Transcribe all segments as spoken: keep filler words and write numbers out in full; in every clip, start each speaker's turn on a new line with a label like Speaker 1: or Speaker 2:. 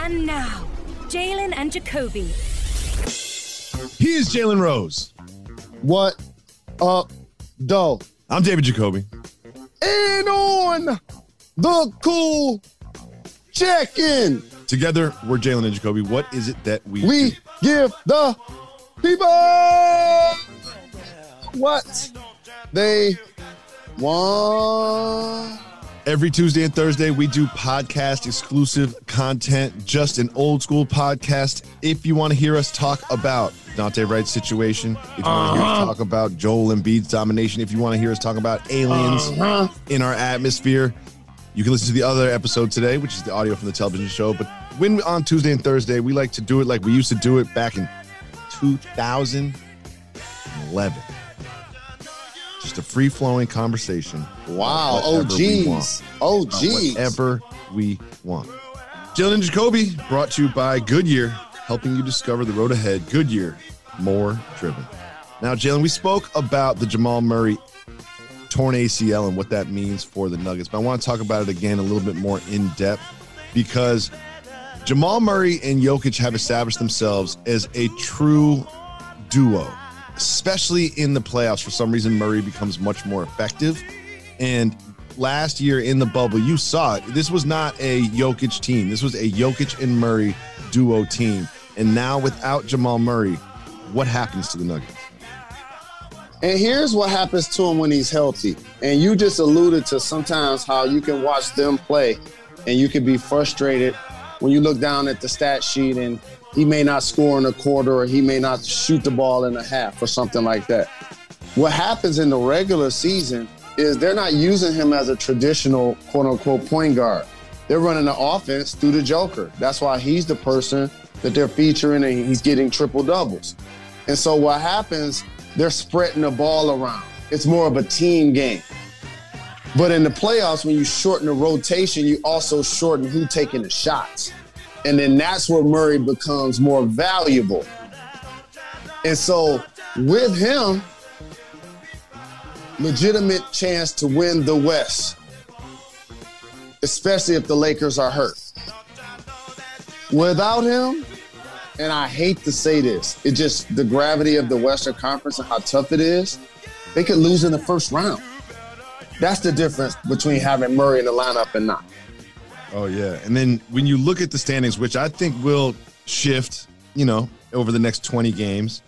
Speaker 1: And now, Jalen and Jacoby.
Speaker 2: He is Jalen Rose.
Speaker 3: What up, though?
Speaker 2: I'm David Jacoby.
Speaker 3: And on the cool check-in.
Speaker 2: Together, we're Jalen and Jacoby. What is it that we
Speaker 3: We
Speaker 2: do?
Speaker 3: give the people what they want.
Speaker 2: Every Tuesday and Thursday, we do podcast exclusive content, just an old school podcast. If you want to hear us talk about Dante Wright's situation, if you want to hear us talk about Joel Embiid's domination, if you want to hear us talk about aliens
Speaker 3: Uh-huh.
Speaker 2: in our atmosphere, you can listen to the other episode today, which is the audio from the television show. But when on Tuesday and Thursday, we like to do it like we used to do it back in two thousand eleven. Just a free-flowing conversation.
Speaker 3: Wow,
Speaker 2: Oh,
Speaker 3: OGs. OGs.
Speaker 2: Whatever we want. Jalen and Jacoby, brought to you by Goodyear, helping you discover the road ahead. Goodyear, more driven. Now, Jalen, we spoke about the Jamal Murray torn A C L and what that means for the Nuggets, but I want to talk about it again a little bit more in depth because Jamal Murray and Jokic have established themselves as a true duo, especially in the playoffs. For some reason, Murray becomes much more effective. And last year in the bubble, you saw it. This was not a Jokic team. This was a Jokic and Murray duo team. And now without Jamal Murray, what happens to the Nuggets?
Speaker 3: And here's what happens to him when he's healthy. And you just alluded to sometimes how you can watch them play and you can be frustrated when you look down at the stat sheet and he may not score in a quarter or he may not shoot the ball in a half or something like that. What happens in the regular season is they're not using him as a traditional quote-unquote point guard. They're running the offense through the Joker. That's why he's the person that they're featuring and he's getting triple doubles. And so what happens, they're spreading the ball around. It's more of a team game. But in the playoffs, when you shorten the rotation, you also shorten who taking the shots. And then that's where Murray becomes more valuable. And so with him, legitimate chance to win the West, especially if the Lakers are hurt. Without him, and I hate to say this, it just the gravity of the Western Conference and how tough it is, they could lose in the first round. That's the difference between having Murray in the lineup and not.
Speaker 2: Oh, yeah. And then when you look at the standings, which I think will shift, you know, over the next twenty games,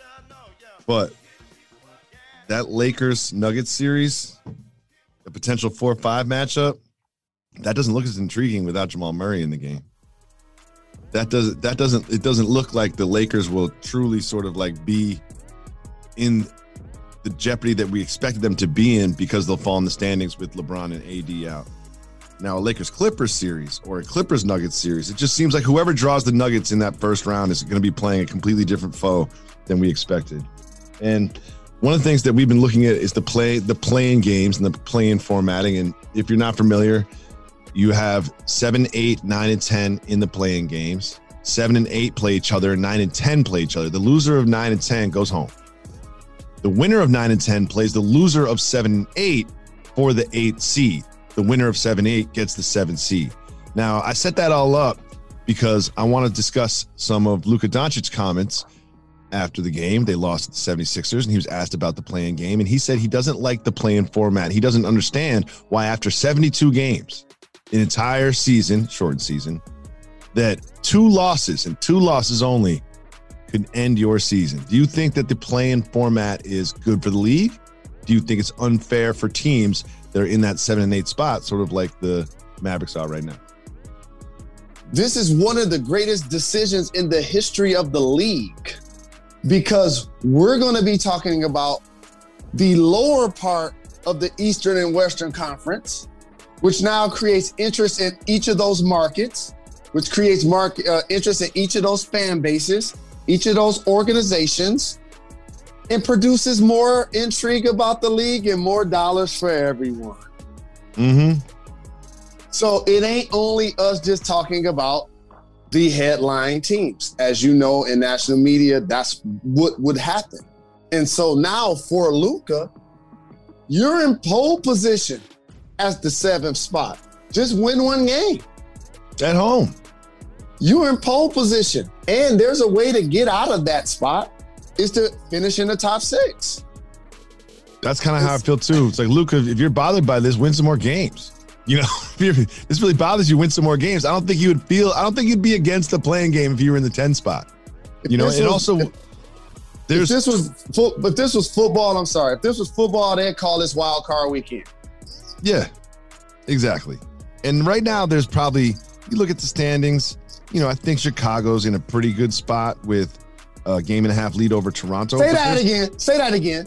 Speaker 2: but that Lakers-Nuggets series, the potential four five matchup, that doesn't look as intriguing without Jamal Murray in the game. That doesn't, that doesn't, it doesn't look like the Lakers will truly sort of like be in the jeopardy that we expected them to be in because they'll fall in the standings with LeBron and A D out. Now, a Lakers-Clippers series or a Clippers-Nuggets series, it just seems like whoever draws the Nuggets in that first round is going to be playing a completely different foe than we expected. And one of the things that we've been looking at is the play, the play-in games and the play-in formatting. And if you're not familiar, you have seven, eight, nine, and ten in the play-in games. Seven and eight play each other, and nine and ten play each other. The loser of nine and ten goes home. The winner of nine and ten plays the loser of seven and eight for the eighth seed. The winner of seven and eight gets the seventh seed. Now, I set that all up because I want to discuss some of Luka Doncic's comments after the game. They lost to the seventy-sixers, and he was asked about the play-in game, and he said he doesn't like the play-in format. He doesn't understand why after seventy-two games, an entire season, shortened season, that two losses and two losses only could end your season. Do you think that the play-in format is good for the league? Do you think it's unfair for teams that are in that seven and eight spot, sort of like the Mavericks are right now?
Speaker 3: This is one of the greatest decisions in the history of the league because we're going to be talking about the lower part of the Eastern and Western Conference, which now creates interest in each of those markets, which creates market uh, interest in each of those fan bases, each of those organizations, and produces more intrigue about the league and more dollars for everyone.
Speaker 2: Mm-hmm.
Speaker 3: So it ain't only us just talking about the headline teams. As you know, in national media, that's what would happen. And so now for Luka, you're in pole position as the seventh spot. Just win one game.
Speaker 2: At home.
Speaker 3: You're in pole position. And there's a way to get out of that spot is to finish in the top six.
Speaker 2: That's kind of how I feel too. It's like, Luka, if you're bothered by this, win some more games. You know, if this really bothers you, win some more games. I don't think you would feel, I don't think you'd be against the playing game if you were in the ten spot. You know, and also
Speaker 3: if,
Speaker 2: there's.
Speaker 3: If this was, fo- but this was football, I'm sorry. If this was football, they'd call this wild card weekend.
Speaker 2: Yeah, exactly. And right now there's probably, you look at the standings, you know, I think Chicago's in a pretty good spot with a game and a half lead over Toronto.
Speaker 3: Say that again. Say that again.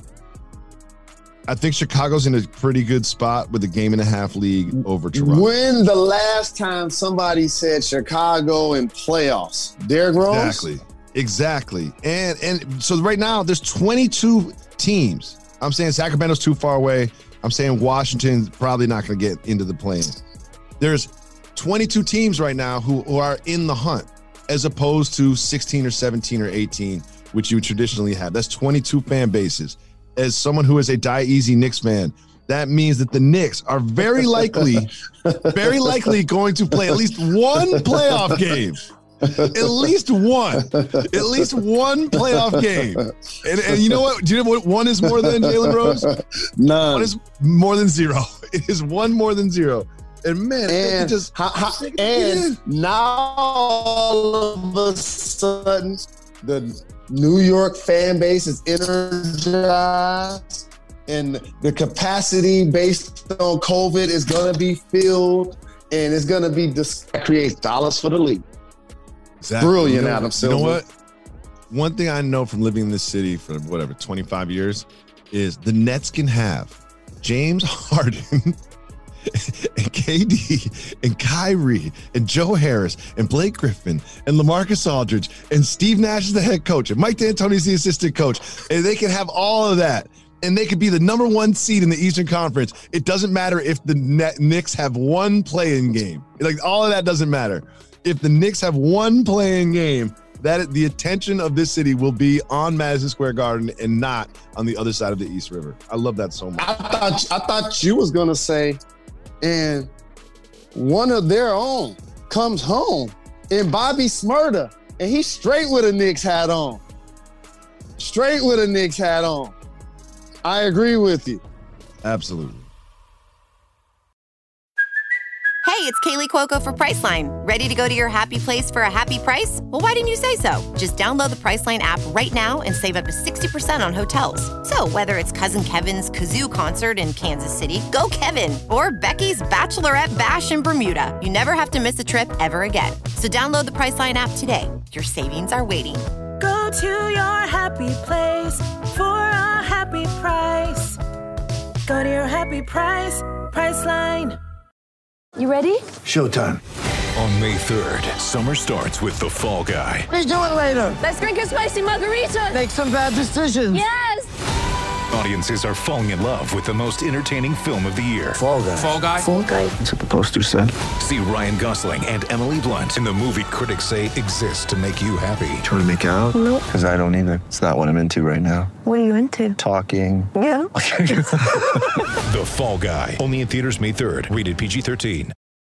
Speaker 2: I think Chicago's in a pretty good spot with a game and a half league over Toronto.
Speaker 3: When the last time somebody said Chicago in playoffs? Derrick Rose?
Speaker 2: Exactly. Exactly. And and so right now there's twenty-two teams. I'm saying Sacramento's too far away. I'm saying Washington's probably not going to get into the play-in. There's twenty-two teams right now who, who are in the hunt as opposed to sixteen or seventeen or eighteen, which you would traditionally have. That's twenty-two fan bases. As someone who is a die-easy Knicks fan, that means that the Knicks are very likely, very likely going to play at least one playoff game. At least one. At least one playoff game. And, and you know what? Do you know what one is more than, Jalen Rose?
Speaker 3: None.
Speaker 2: One is more than zero. It is one more than zero. And man,
Speaker 3: and,
Speaker 2: just
Speaker 3: ha, ha, and now all of a sudden, the New York fan base is energized, and the capacity based on COVID is going to be filled, and it's going to be dis- create dollars for the league.
Speaker 2: Exactly.
Speaker 3: Brilliant,
Speaker 2: you know,
Speaker 3: Adam Silver.
Speaker 2: You know what? One thing I know from living in this city for whatever twenty-five years is the Nets can have James Harden and K D and Kyrie and Joe Harris and Blake Griffin and LaMarcus Aldridge and Steve Nash is the head coach and Mike D'Antoni's the assistant coach, and they can have all of that, and they could be the number one seed in the Eastern Conference. It doesn't matter if the Net- Knicks have one play-in game. Like, all of that doesn't matter. If the Knicks have one play-in game, that the attention of this city will be on Madison Square Garden and not on the other side of the East River. I love that so much.
Speaker 3: I thought I thought you was gonna say, and one of their own comes home in Bobby Smurda, and he's straight with a Knicks hat on. Straight with a Knicks hat on. I agree with you.
Speaker 2: Absolutely.
Speaker 4: Hey, it's Kaylee Cuoco for Priceline. Ready to go to your happy place for a happy price? Well, why didn't you say so? Just download the Priceline app right now and save up to sixty percent on hotels. So whether it's Cousin Kevin's Kazoo Concert in Kansas City, go Kevin, or Becky's Bachelorette Bash in Bermuda, you never have to miss a trip ever again. So download the Priceline app today. Your savings are waiting.
Speaker 5: Go to your happy place for a happy price. Go to your happy price, Priceline.
Speaker 6: You ready?
Speaker 7: Showtime. On May third, summer starts with The Fall Guy.
Speaker 6: Let's do it later. Let's drink a spicy margarita. Make some bad decisions. Yes.
Speaker 7: Audiences are falling in love with the most entertaining film of the year.
Speaker 8: Fall Guy.
Speaker 7: Fall Guy.
Speaker 6: Fall Guy.
Speaker 8: That's what the poster said.
Speaker 7: See Ryan Gosling and Emily Blunt in the movie critics say exists to make you happy.
Speaker 8: Trying to make it out?
Speaker 6: Nope.
Speaker 8: Because I don't either. It's not what I'm into right now.
Speaker 6: What are you into?
Speaker 8: Talking.
Speaker 6: Yeah.
Speaker 7: The Fall Guy. Only in theaters May third. Rated P G thirteen.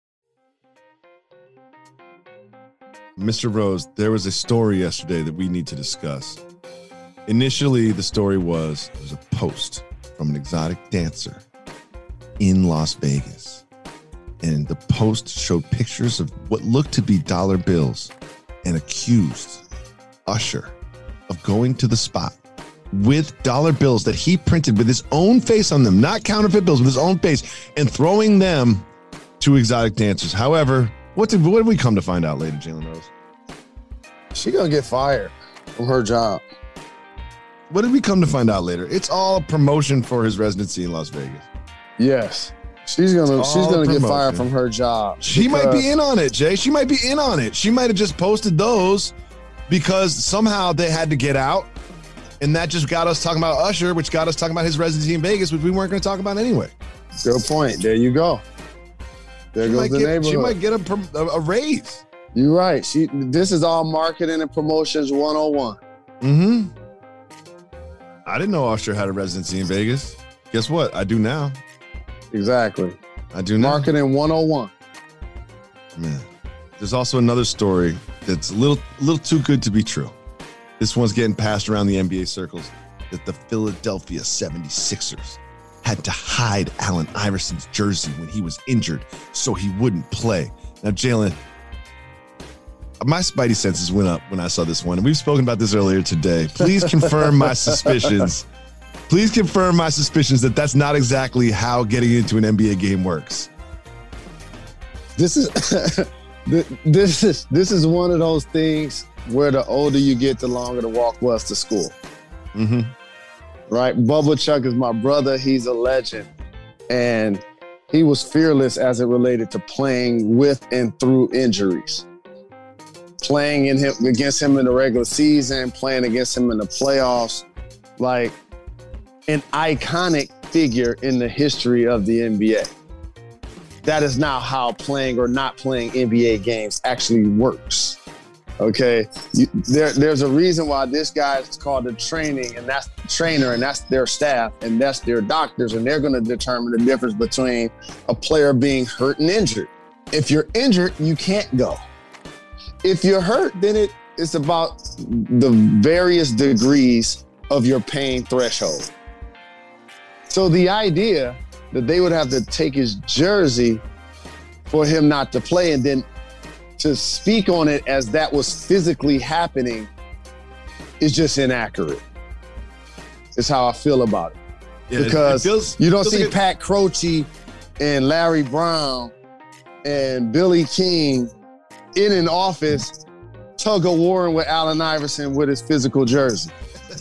Speaker 2: Mister Rose, there was a story yesterday that we need to discuss. Initially, the story was there was a post from an exotic dancer in Las Vegas. And the post showed pictures of what looked to be dollar bills and accused Usher of going to the spot with dollar bills that he printed with his own face on them, not counterfeit bills, with his own face, and throwing them to exotic dancers. However, what did, what did we come to find out later, Jalen Rose?
Speaker 3: She gonna get fired from her job.
Speaker 2: What did we come to find out later? It's all a promotion for his residency in Las Vegas.
Speaker 3: Yes. She's gonna
Speaker 2: It's
Speaker 3: she's
Speaker 2: all
Speaker 3: gonna get
Speaker 2: promotion.
Speaker 3: fired from her job.
Speaker 2: She might
Speaker 3: because-
Speaker 2: be in on it, Jay. She might be in on it. She might have just posted those because somehow they had to get out. And that just got us talking about Usher, which got us talking about his residency in Vegas, which we weren't going to talk about anyway.
Speaker 3: Good point. There you go. There
Speaker 2: She
Speaker 3: goes
Speaker 2: might
Speaker 3: the
Speaker 2: get,
Speaker 3: neighborhood.
Speaker 2: she might get a, prom- a, a raise.
Speaker 3: You're right. She. This is all marketing and promotions one oh one.
Speaker 2: Mm-hmm. I didn't know Usher had a residency in Vegas. Guess what? I do now.
Speaker 3: Exactly.
Speaker 2: I do now.
Speaker 3: Marketing one oh one.
Speaker 2: Man. there's also another story that's a little, a little too good to be true. This one's getting passed around the N B A circles, that the Philadelphia seventy-sixers had to hide Allen Iverson's jersey when he was injured so he wouldn't play. Now, Jalen, my spidey senses went up when I saw this one, and we've spoken about this earlier today. Please confirm my suspicions. Please confirm my suspicions that that's not exactly how getting into an N B A game works.
Speaker 3: This is this is this is one of those things where the older you get, the longer the walk was to school.
Speaker 2: Mm-hmm.
Speaker 3: Right? Bubba Chuck is my brother. He's a legend. And he was fearless as it related to playing with and through injuries. Playing in him against him in the regular season, playing against him in the playoffs. Like an iconic figure in the history of the N B A. That is not how playing or not playing N B A games actually works. Okay, you, there, there's a reason why this guy is called the training, and that's the trainer, and that's their staff, and that's their doctors, and they're going to determine the difference between a player being hurt and injured. If you're injured, you can't go. If you're hurt, then it, it's about the various degrees of your pain threshold. So the idea that they would have to take his jersey for him not to play, and then to speak on it as that was physically happening is just inaccurate. It's how I feel about it.
Speaker 2: Yeah,
Speaker 3: because
Speaker 2: it feels,
Speaker 3: you don't
Speaker 2: feels
Speaker 3: see
Speaker 2: like
Speaker 3: Pat Croce and Larry Brown and Billy King in an office tug of warring with Allen Iverson with his physical jersey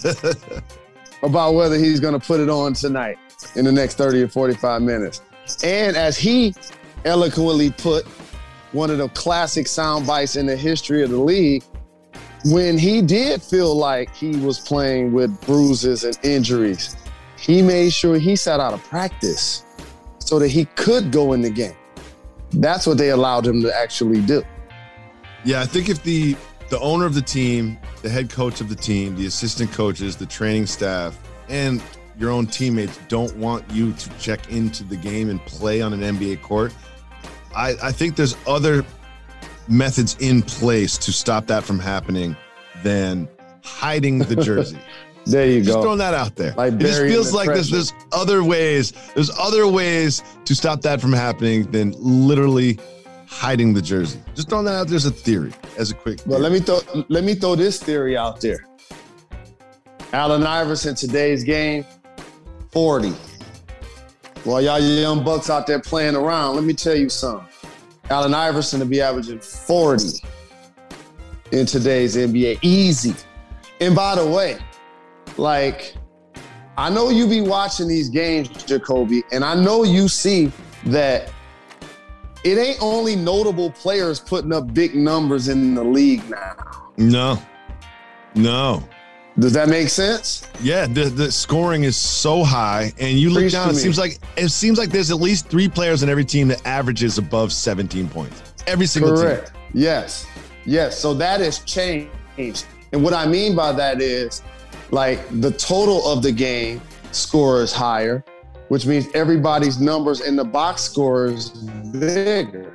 Speaker 3: about whether he's going to put it on tonight in the next thirty or forty-five minutes. And as he eloquently put, one of the classic sound bites in the history of the league, when he did feel like he was playing with bruises and injuries, he made sure he sat out of practice so that he could go in the game. That's what they allowed him to actually do.
Speaker 2: Yeah, I think if the the owner of the team, the head coach of the team, the assistant coaches, the training staff, and your own teammates don't want you to check into the game and play on an N B A court, I, I think there's other methods in place to stop that from happening than hiding the jersey.
Speaker 3: There you
Speaker 2: just
Speaker 3: go.
Speaker 2: Just throwing that out there.
Speaker 3: Like
Speaker 2: it just feels like there's,
Speaker 3: there's
Speaker 2: there's other ways. There's other ways to stop that from happening than literally hiding the jersey. Just throwing that out there as a theory, as a quick theory.
Speaker 3: Well, let me throw let me throw this theory out there. Allen Iverson, today's game, forty. While y'all young bucks out there playing around, let me tell you something. Allen Iverson will be averaging forty in today's N B A. Easy. And by the way, like, I know you be watching these games, Jacoby, and I know you see that it ain't only notable players putting up big numbers in the league now.
Speaker 2: No. No.
Speaker 3: Does that make sense?
Speaker 2: Yeah, the, the scoring is so high, and you look
Speaker 3: Preach
Speaker 2: down.
Speaker 3: to
Speaker 2: It
Speaker 3: me.
Speaker 2: seems like it seems like there's at least three players in every team that averages above seventeen points. Every single
Speaker 3: Correct.
Speaker 2: team.
Speaker 3: Yes. Yes. So that has changed. And what I mean by that is, like, the total of the game score is higher, which means everybody's numbers in the box score is bigger.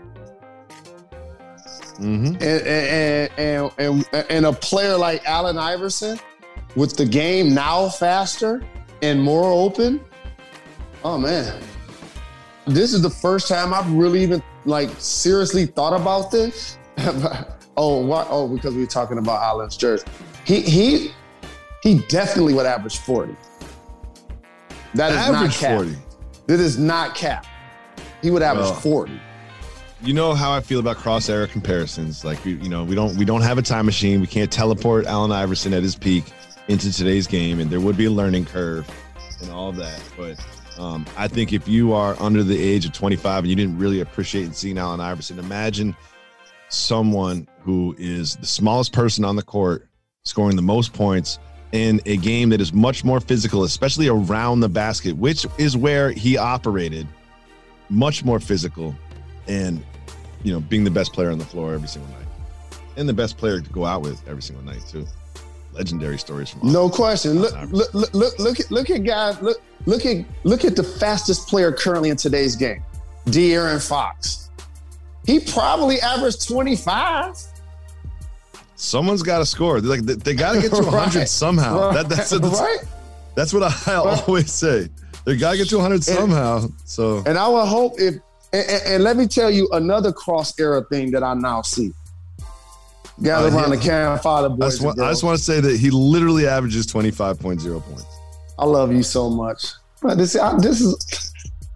Speaker 2: Mm-hmm.
Speaker 3: And, and, and, and, and a player like Allen Iverson, with the game now faster and more open, oh man, this is the first time I've really even like seriously thought about this. oh, why? Oh, because we were talking about Allen's jersey. He he he definitely would average forty. That is
Speaker 2: Average
Speaker 3: not cap.
Speaker 2: forty.
Speaker 3: That is not cap. He would average
Speaker 2: Well,
Speaker 3: forty.
Speaker 2: You know how I feel about cross-era comparisons. Like, we, you know, we don't we don't have a time machine. We can't teleport Allen Iverson at his peak into today's game, and there would be a learning curve and all of that. But um, I think if you are under the age of twenty-five and you didn't really appreciate seeing Allen Iverson, imagine someone who is the smallest person on the court scoring the most points in a game that is much more physical, especially around the basket, which is where he operated, much more physical, and, you know, being the best player on the floor every single night and the best player to go out with every single night too. Legendary stories from
Speaker 3: No
Speaker 2: Allen.
Speaker 3: question. Look,
Speaker 2: Allen
Speaker 3: look, look, look, look at look at guys. Look, look at look at the fastest player currently in today's game, De'Aaron Fox. he probably averaged twenty-five.
Speaker 2: Someone's got to score. They're like they, they got to get to one hundred right. somehow. That, that's, that's,
Speaker 3: right.
Speaker 2: That's what I, I always say. They got to get to one hundred somehow. So,
Speaker 3: and I would hope if. And, and, and let me tell you another cross era thing that I now see. Gather uh, around the campfire, boys. I just, want, I just want
Speaker 2: to say that he literally averages twenty-five point oh points.
Speaker 3: I love you so much. But this, I, this is.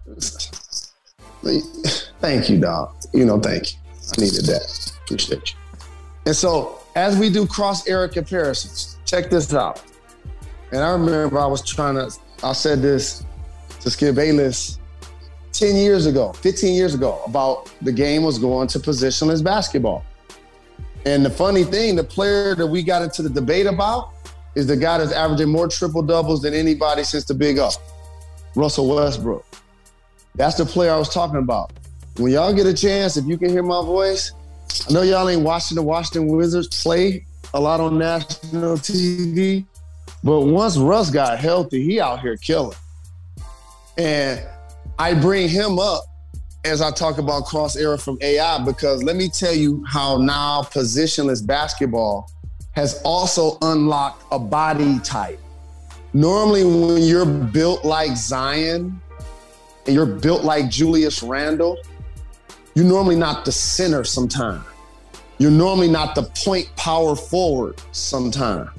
Speaker 3: Thank you, dog. You know, thank you. I needed that. Appreciate you. And so, as we do cross-era comparisons, check this out. And I remember I was trying to, I said this to Skip Bayless ten years ago, fifteen years ago, about the game was going to positionless basketball. And the funny thing, the player that we got into the debate about is the guy that's averaging more triple-doubles than anybody since the Big Up, Russell Westbrook. That's the player I was talking about. When y'all get a chance, if you can hear my voice, I know y'all ain't watching the Washington Wizards play a lot on national T V, but once Russ got healthy, he out here killing. And I bring him up as I talk about cross era from A I because let me tell you how now positionless basketball has also unlocked a body type. Normally when you're built like Zion and you're built like Julius Randle, you're normally not the center sometime. You're normally not the point power forward sometime.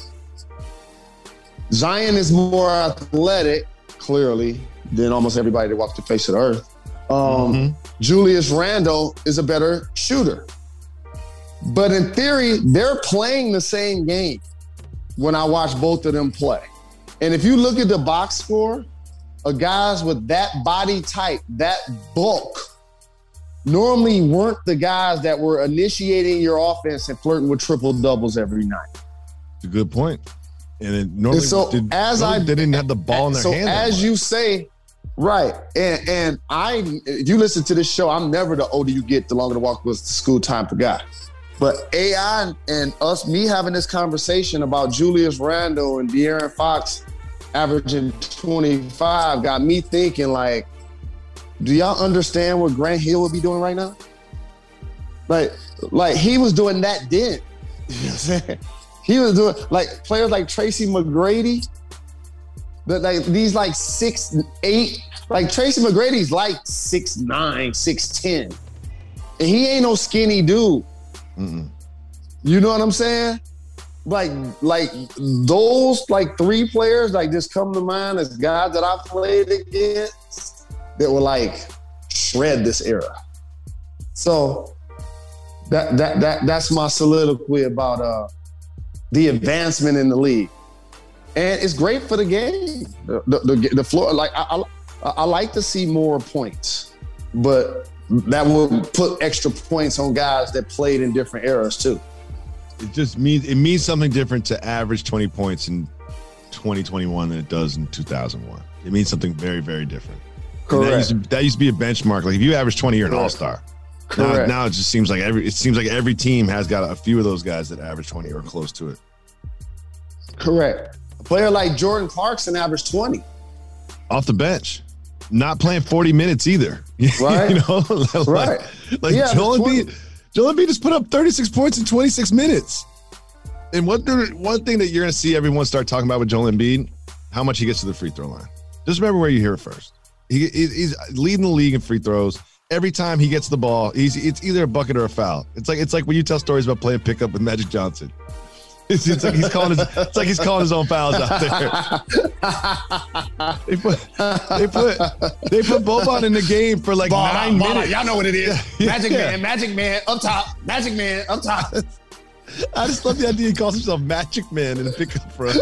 Speaker 3: Zion is more athletic, clearly, than almost everybody that walks the face of the earth. Um, mm-hmm. Julius Randle is a better shooter. But in theory, they're playing the same game when I watch both of them play. And if you look at the box score of guys with that body type, that bulk, normally weren't the guys that were initiating your offense and flirting with triple doubles every night.
Speaker 2: It's a good point. And it normally
Speaker 3: and so
Speaker 2: did,
Speaker 3: as
Speaker 2: normally
Speaker 3: I
Speaker 2: they didn't have the ball in their
Speaker 3: so
Speaker 2: hand.
Speaker 3: So as you say, right. And and I if you listen to this show, I'm never the older you get, the longer the walk was the school time for guy. But A I and us, me having this conversation about Julius Randle and De'Aaron Fox averaging twenty-five got me thinking like, do y'all understand what Grant Hill would be doing right now? Like, like he was doing that then. You know what I'm saying? He was doing like players like Tracy McGrady, but like these like six, eight, like Tracy McGrady's like six, nine, six, ten. And he ain't no skinny dude. Mm-mm. You know what I'm saying? Like, like those like three players like just come to mind as guys that I played against that were like shred this era. So that that that that's my soliloquy about uh the advancement in the league, and it's great for the game. The the, the floor, like I, I I like to see more points, but that will put extra points on guys that played in different eras too.
Speaker 2: It just means it means something different to average twenty points in twenty twenty-one than it does in two thousand one. It means something very, very different. Correct. That used, to, that used to be a benchmark. Like if you average twenty, you're an all-star. Now, now it just seems like every it seems like every team has got a few of those guys that average twenty or close to it.
Speaker 3: Correct. A player like Jordan Clarkson averaged twenty.
Speaker 2: Off the bench. Not playing forty minutes either.
Speaker 3: Right.
Speaker 2: You know? like,
Speaker 3: right.
Speaker 2: Like
Speaker 3: yeah,
Speaker 2: Joel Embiid, Joel Embiid just put up thirty-six points in twenty-six minutes. And one, one thing that you're going to see everyone start talking about with Joel Embiid, how much he gets to the free throw line. Just remember where you hear it first. He, he's leading the league in free throws. Every time he gets the ball, he's it's either a bucket or a foul. It's like it's like when you tell stories about playing pickup with Magic Johnson. It's, it's like he's calling his it's like he's calling his own fouls out there. they put they put they put Boban in the game for like ball nine out, minutes.
Speaker 3: Out. Y'all know what it is. Magic yeah. Man, Magic Man up top, Magic Man up top.
Speaker 2: I just love the idea he calls himself Magic Man in the pickup front.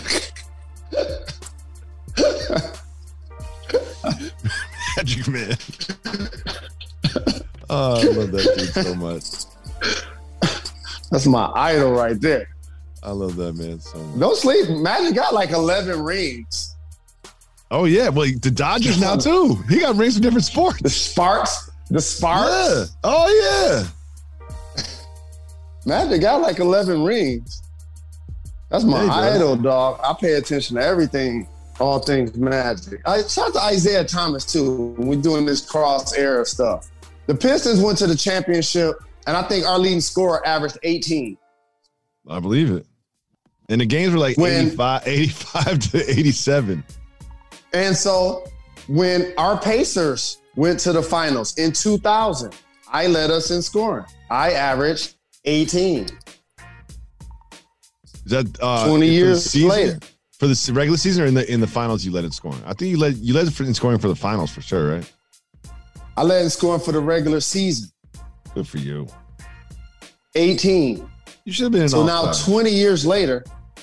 Speaker 2: Magic Man. Oh, I love that dude so much.
Speaker 3: That's my idol right there.
Speaker 2: I love that man so much.
Speaker 3: Don't sleep. Magic got like eleven rings.
Speaker 2: Oh, yeah. Well, the Dodgers now, too. He got rings from different sports.
Speaker 3: The Sparks. The Sparks.
Speaker 2: Yeah. Oh, yeah.
Speaker 3: Magic got like eleven rings. That's my idol, dog. I pay attention to everything. All things Magic. I shout out to Isaiah Thomas too. When we're doing this cross era stuff. The Pistons went to the championship, and I think our leading scorer averaged eighteen.
Speaker 2: I believe it. And the games were like when, eighty-five, eighty-five to eighty-seven.
Speaker 3: And so when our Pacers went to the finals in two thousand, I led us in scoring. I averaged eighteen.
Speaker 2: Is that uh,
Speaker 3: twenty years later?
Speaker 2: For the regular season or in the in the finals you led it scoring? I think you led you led it in scoring for the finals for sure, right?
Speaker 3: I led in scoring for the regular season.
Speaker 2: Good for you.
Speaker 3: eighteen.
Speaker 2: You should have been in
Speaker 3: So
Speaker 2: all-star.
Speaker 3: now twenty years later,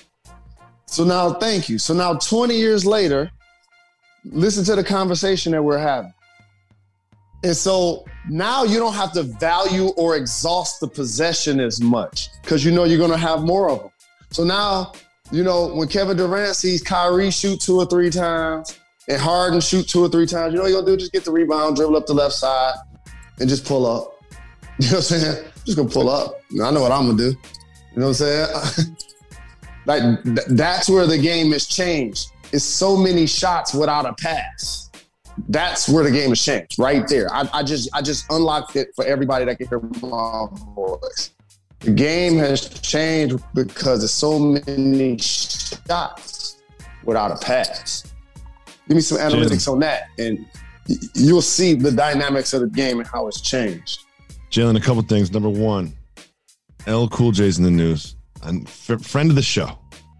Speaker 3: so now thank you. So now twenty years later, listen to the conversation that we're having. And so now you don't have to value or exhaust the possession as much because you know you're going to have more of them. So now, you know, when Kevin Durant sees Kyrie shoot two or three times and Harden shoot two or three times, you know what you're going to do? Just get the rebound, dribble up the left side, and just pull up. You know what I'm saying? Just going to pull up. I know what I'm going to do. You know what I'm saying? Like, th- that's where the game has changed. It's so many shots without a pass. That's where the game has changed, right there. I, I just I just unlocked it for everybody that can hear my voice. The game has changed because there's so many shots without a pass. Give me some analytics on that, and y- you'll see the dynamics of the game and how it's changed.
Speaker 2: Jalen, a couple things. Number one, L Cool J's in the news. And f- friend of the show,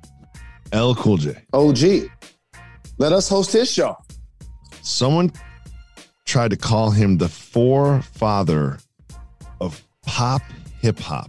Speaker 2: L Cool J.
Speaker 3: O G, let us host his show.
Speaker 2: Someone tried to call him the forefather of pop hip hop,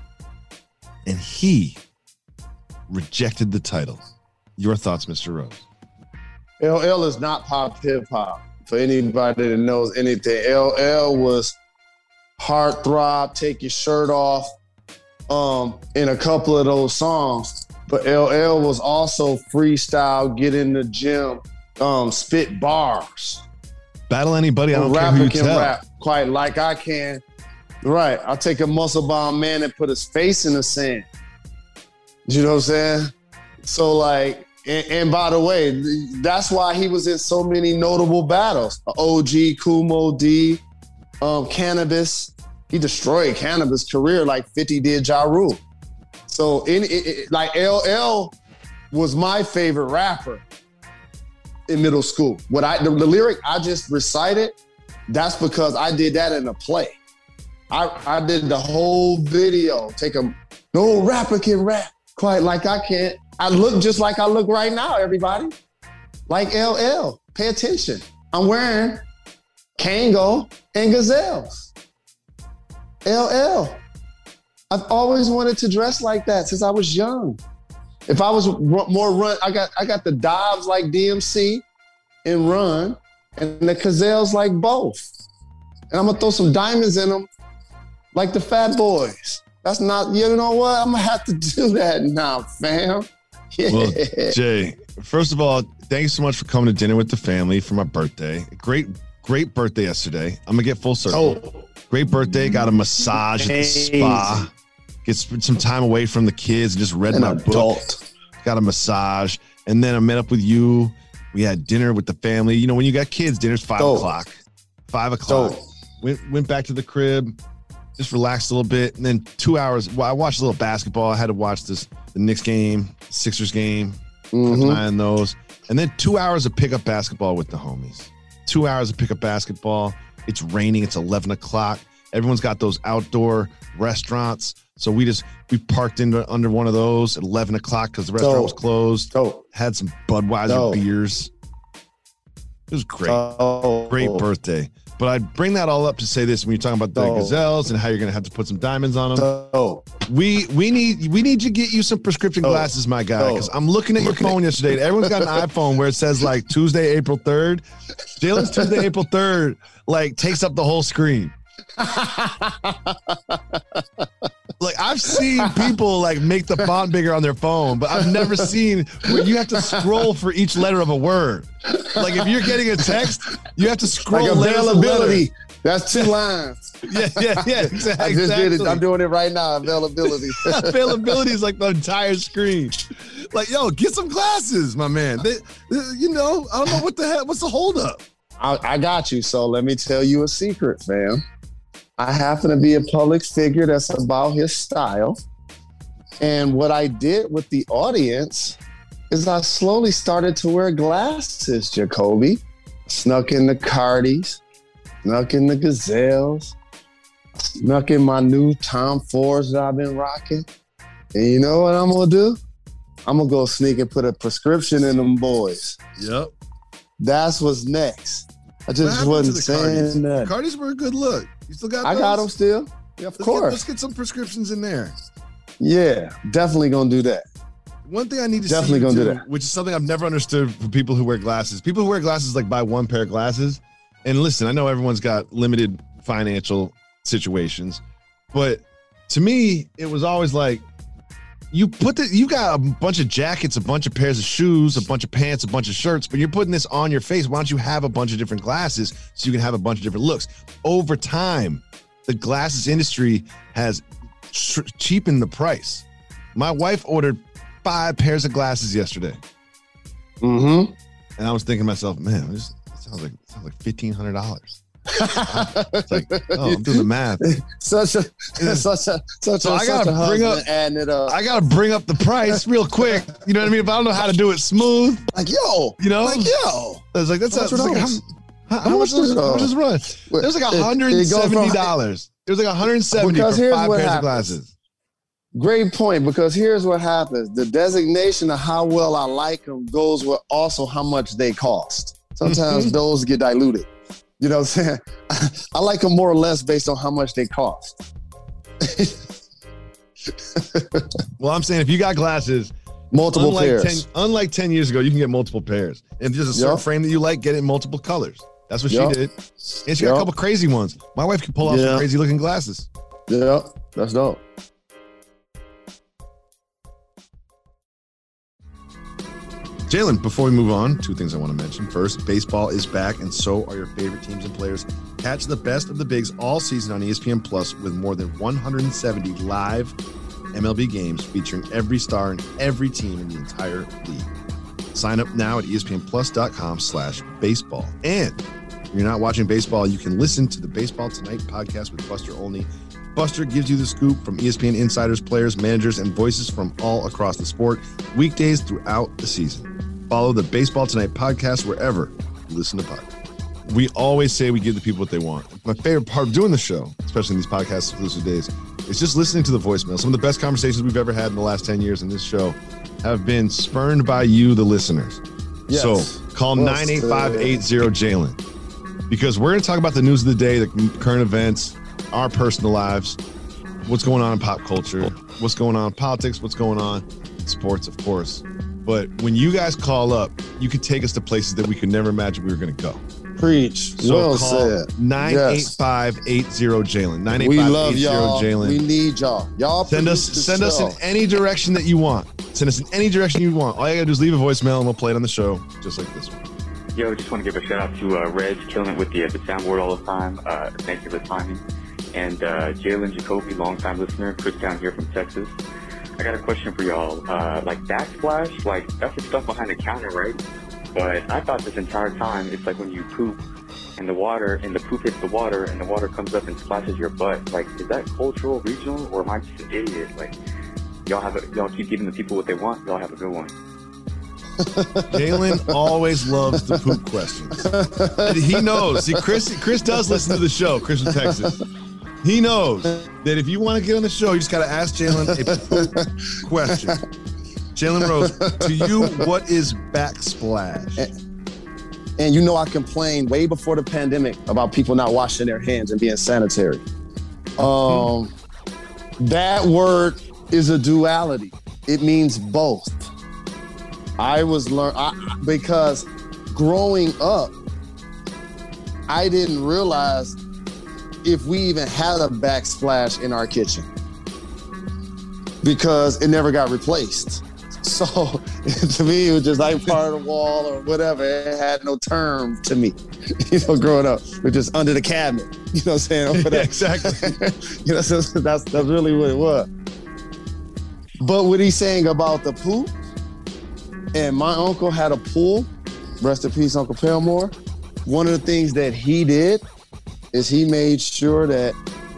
Speaker 2: and he rejected the title. Your thoughts, Mister Rose?
Speaker 3: L L is not pop hip hop. For anybody that knows anything, L L was Heartthrob, Take Your Shirt Off, um, in a couple of those songs. But L L was also freestyle, get in the gym, um, spit bars.
Speaker 2: Battle anybody, I don't care
Speaker 3: rapper
Speaker 2: who you
Speaker 3: can
Speaker 2: tell.
Speaker 3: rap quite like I can. Right, I'll take a muscle-bound man and put his face in the sand. You know what I'm saying? So like, and, and by the way, that's why he was in so many notable battles. O G, Kumo D, um, Cannabis. He destroyed Cannabis' career like fifty did Ja Rule. So in it, it, like L L was my favorite rapper in middle school. What I the, the lyric I just recited, that's because I did that in a play. I, I did the whole video. Take a no rapper can rap quite like I can. I look just like I look right now, everybody. Like L L. Pay attention. I'm wearing Kango and Gazelles. L L. I've always wanted to dress like that since I was young. If I was r- more run, I got I got the Dobbs like D M C and Run, and the Gazelles like both. And I'm gonna throw some diamonds in them like the Fat Boys. That's not, you know what? I'm gonna have to do that now, fam. Yeah.
Speaker 2: Well, Jay, first of all, thank you so much for coming to dinner with the family for my birthday. Great, great birthday yesterday. I'm gonna get full circle.
Speaker 3: Oh.
Speaker 2: Great birthday. Got a massage at the spa. Get some time away from the kids and just read
Speaker 3: An
Speaker 2: my
Speaker 3: adult.
Speaker 2: book. Got a massage. And then I met up with you. We had dinner with the family. You know, when you got kids, dinner's five
Speaker 3: Dope.
Speaker 2: o'clock. Five o'clock.
Speaker 3: Dope.
Speaker 2: Went went back to the crib, just relaxed a little bit. And then two hours, well, I watched a little basketball. I had to watch this the Knicks game, Sixers game,
Speaker 3: Mm-hmm.
Speaker 2: kept an eye on those. And then two hours of pickup basketball with the homies. Two hours of pickup basketball. It's raining. It's eleven o'clock. Everyone's got those outdoor restaurants. So we just, we parked into under one of those at eleven o'clock because the restaurant
Speaker 3: Dope.
Speaker 2: was closed.
Speaker 3: Dope.
Speaker 2: Had some Budweiser
Speaker 3: Dope.
Speaker 2: beers. It was great.
Speaker 3: Oh.
Speaker 2: Great birthday. But I bring that all up to say this when you're talking about the
Speaker 3: Dope.
Speaker 2: Gazelles and how you're going to have to put some diamonds on them.
Speaker 3: Dope.
Speaker 2: We we need we need to get you some prescription
Speaker 3: Dope.
Speaker 2: glasses, my guy, because
Speaker 3: Dope.
Speaker 2: I'm looking at your phone yesterday. Everyone's got an iPhone where it says like Tuesday, April third. Jalen's Tuesday, April third, like takes up the whole screen. Like I've seen people like make the font bigger on their phone, but I've never seen where you have to scroll for each letter of a word. Like if you're getting a text, you have to scroll
Speaker 3: Like
Speaker 2: letter to
Speaker 3: availability.
Speaker 2: letter.
Speaker 3: That's two lines.
Speaker 2: Yeah, yeah, yeah. Exactly.
Speaker 3: I just did it. I'm doing it right now. Availability.
Speaker 2: Availability is like the entire screen. Like, yo, get some glasses, my man. They, they, you know, I don't know what the heck. What's the holdup?
Speaker 3: I, I got you. So let me tell you a secret, fam. I happen to be a public figure that's about his style. And what I did with the audience is I slowly started to wear glasses, Jacoby. Snuck in the Cardis, snuck in the Gazelles, snuck in my new Tom Fords that I've been rocking. And you know what I'm going to do? I'm going to go sneak and put a prescription in them boys.
Speaker 2: Yep.
Speaker 3: That's what's next. I just wasn't saying that.
Speaker 2: Cardis were a good look. You still got those?
Speaker 3: I got them still. Yeah, of
Speaker 2: let's
Speaker 3: course.
Speaker 2: Get, let's get some prescriptions in there.
Speaker 3: Yeah, definitely going to do that.
Speaker 2: One thing I need to
Speaker 3: definitely
Speaker 2: see
Speaker 3: gonna
Speaker 2: too,
Speaker 3: do that,
Speaker 2: which is something I've never understood from people who wear glasses. People who wear glasses like buy one pair of glasses. And listen, I know everyone's got limited financial situations, but to me, it was always like you put the you got a bunch of jackets, a bunch of pairs of shoes, a bunch of pants, a bunch of shirts, but you're putting this on your face. Why don't you have a bunch of different glasses so you can have a bunch of different looks? Over time, the glasses industry has tr- cheapened the price. My wife ordered five pairs of glasses yesterday.
Speaker 3: Mm-hmm.
Speaker 2: And I was thinking to myself, man, this sounds like sounds like fifteen hundred dollars. It's like, oh, I'm doing the math.
Speaker 3: Such a such a such
Speaker 2: so
Speaker 3: a
Speaker 2: I gotta
Speaker 3: such a
Speaker 2: bring up
Speaker 3: adding it up.
Speaker 2: I gotta bring up the price real quick. You know what I mean? If I don't know how to do it smooth,
Speaker 3: like yo,
Speaker 2: you know,
Speaker 3: like yo.
Speaker 2: I was like, that's
Speaker 3: how,
Speaker 2: a, like, how, how, how much does how much does it run? It was like one hundred seventy dollars. It was like one hundred seventy dollars for five pairs happens. of glasses.
Speaker 3: Great point, because here's what happens. The designation of how well I like them goes with also how much they cost. Sometimes mm-hmm. those get diluted. You know what I'm saying? I like them more or less based on how much they cost.
Speaker 2: Well, I'm saying if you got glasses,
Speaker 3: multiple
Speaker 2: unlike
Speaker 3: pairs.
Speaker 2: ten, unlike ten years ago, you can get multiple pairs. And if there's a certain
Speaker 3: yep.
Speaker 2: frame that you like, get it in multiple colors. That's what yep. she did. And she got
Speaker 3: yep.
Speaker 2: a couple crazy ones. My wife can pull off
Speaker 3: yeah.
Speaker 2: some crazy looking glasses.
Speaker 3: Yeah, that's dope.
Speaker 2: Jalen, before we move on, two things I want to mention. First, baseball is back, and so are your favorite teams and players. Catch the best of the bigs all season on E S P N Plus with more than one hundred seventy live M L B games featuring every star and every team in the entire league. Sign up now at espnplus.com slash baseball. And if you're not watching baseball, you can listen to the Baseball Tonight podcast with Buster Olney. Buster gives you the scoop from E S P N insiders, players, managers, and voices from all across the sport, weekdays throughout the season. Follow the Baseball Tonight podcast wherever you listen to podcasts. We always say we give the people what they want. My favorite part of doing the show, especially in these podcast exclusive days, is just listening to the voicemail. Some of the best conversations we've ever had in the last ten years in this show have been spurned by you, the listeners. Yes. So call well, nine eight five eight zero Jalen, because we're going to talk about the news of the day, the current events, our personal lives, what's going on in pop culture, what's going on in politics, what's going on in sports, of course. But when you guys call up, you could take us to places that we could never imagine we were going to go.
Speaker 3: Preach.
Speaker 2: So
Speaker 3: well
Speaker 2: call
Speaker 3: said.
Speaker 2: nine eight five eight zero Jalen. nine eight five eight zero
Speaker 3: We love y'all.
Speaker 2: Jalen.
Speaker 3: We need y'all. Y'all
Speaker 2: send us send us in any direction that you want. Send us in any direction you want. All you got to do is leave a voicemail and we'll play it on the show, just like this one.
Speaker 9: Yo, just want to give a shout out to uh, Reg, killing it with the, uh, the soundboard all the time. Uh, thank you for the timing. And uh, Jalen Jacoby, longtime listener. Chris down here from Texas. I got a question for y'all. Uh, like backsplash, like that's the stuff behind the counter, right? But I thought this entire time it's like when you poop and the water and the poop hits the water and the water comes up and splashes your butt. Like, is that cultural, regional, or am I just an idiot? Like, y'all have a, y'all keep giving the people what they want. Y'all have a good one.
Speaker 2: Jalen always loves the poop questions. And he knows. See, Chris, Chris does listen to the show. Chris from Texas. He knows that if you want to get on the show, you just got to ask Jalen a poop question. Jalen Rose, to you, what is backsplash?
Speaker 3: And, and you know, I complained way before the pandemic about people not washing their hands and being sanitary. Um, hmm. That word is a duality. It means both. I was learn I, because growing up, I didn't realize if we even had a backsplash in our kitchen because it never got replaced. So to me, it was just like part of the wall or whatever. It had no term to me, you know, growing up. It was just under the cabinet, you know what I'm saying? Over there.
Speaker 2: Yeah, exactly.
Speaker 3: You know, so that's, that's really what it was. But what he's saying about the poop, and my uncle had a pool, rest in peace, Uncle Pelmore. One of the things that he did is he made sure that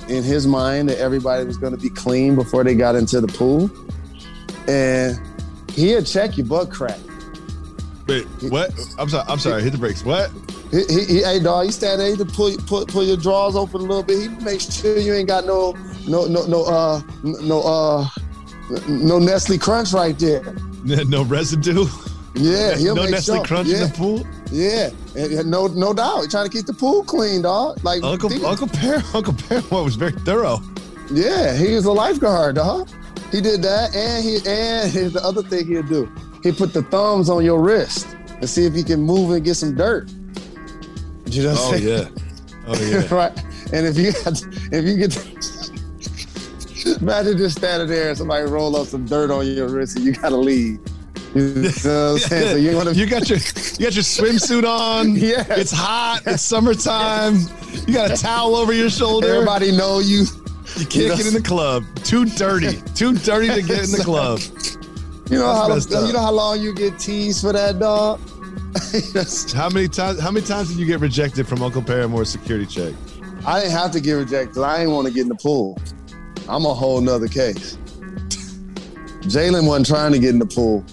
Speaker 3: in his mind that everybody was going to be clean before they got into the pool. And he'd check your butt crack.
Speaker 2: Wait, what? I'm sorry. I'm sorry. Hit the brakes. What?
Speaker 3: He, he, he hey, dog, he stand there to pull, pull, pull your drawers open a little bit. He make sure you ain't got no, no, no, no, uh, no, uh, no Nestle Crunch right there.
Speaker 2: No residue.
Speaker 3: Yeah, he'll
Speaker 2: no
Speaker 3: make
Speaker 2: Nestle
Speaker 3: sure.
Speaker 2: Crunch
Speaker 3: yeah.
Speaker 2: in the pool.
Speaker 3: Yeah, and, and no, no doubt. He's trying to keep the pool clean, dog. Like
Speaker 2: Uncle
Speaker 3: think,
Speaker 2: Uncle Perry, Uncle Perry was very thorough.
Speaker 3: Yeah, he was a lifeguard, dog. He did that, and he and here's the other thing he'll do. He put the thumbs on your wrist and see if he can move and get some dirt. You know what
Speaker 2: Oh
Speaker 3: I'm saying?
Speaker 2: yeah, oh yeah.
Speaker 3: Right. And if you got, if you get, imagine just standing there and somebody roll up some dirt on your wrist and you gotta leave. You know what I'm saying? So you, wanna,
Speaker 2: you got your you got your swimsuit on.
Speaker 3: Yeah.
Speaker 2: It's hot. It's summertime. You got a towel over your shoulder.
Speaker 3: Everybody know you.
Speaker 2: You can't you know, get in the club. Too dirty. Too dirty to get in the club.
Speaker 3: You know
Speaker 2: That's
Speaker 3: how you know how long you get teased for that, dog?
Speaker 2: How many times? How many times did you get rejected from Uncle Paramore's security check?
Speaker 3: I didn't have to get rejected. I didn't want to get in the pool. I'm a whole nother case. Jalen wasn't trying to get in the pool.